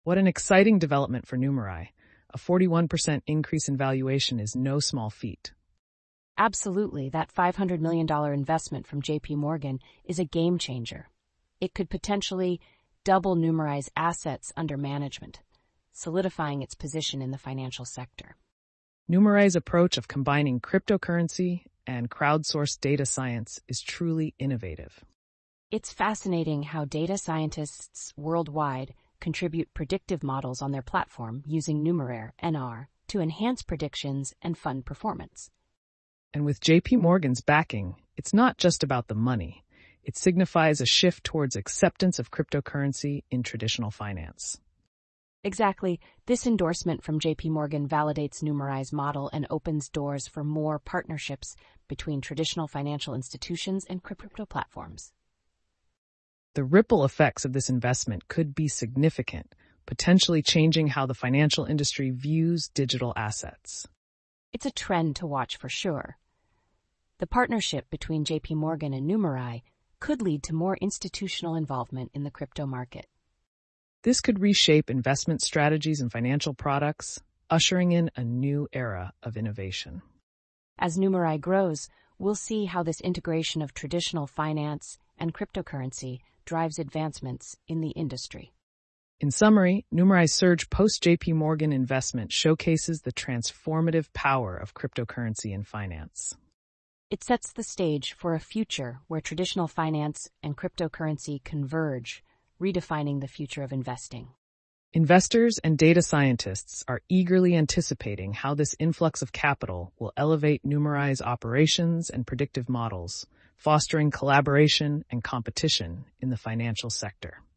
What an exciting development for Numerai. A 41% increase in valuation is no small feat. Absolutely, that $500 million investment from JP Morgan is a game changer. It could potentially double Numerai's assets under management, solidifying its position in the financial sector. Numerai's approach of combining cryptocurrency and crowdsourced data science is truly innovative. It's fascinating how data scientists worldwide contribute predictive models on their platform using Numeraire (NR) to enhance predictions and fund performance. And with JP Morgan's backing, it's not just about the money. It signifies a shift towards acceptance of cryptocurrency in traditional finance. Exactly. This endorsement from JP Morgan validates Numerai's model and opens doors for more partnerships between traditional financial institutions and crypto platforms. The ripple effects of this investment could be significant, potentially changing how the financial industry views digital assets. It's a trend to watch for sure. The partnership between JP Morgan and Numerai could lead to more institutional involvement in the crypto market. This could reshape investment strategies and financial products, ushering in a new era of innovation. As Numerai grows, we'll see how this integration of traditional finance and cryptocurrency drives advancements in the industry. In summary, Numerai's surge post-JP Morgan investment showcases the transformative power of cryptocurrency in finance. It sets the stage for a future where traditional finance and cryptocurrency converge, redefining the future of investing. Investors and data scientists are eagerly anticipating how this influx of capital will elevate Numerai's operations and predictive models, fostering collaboration and competition in the financial sector.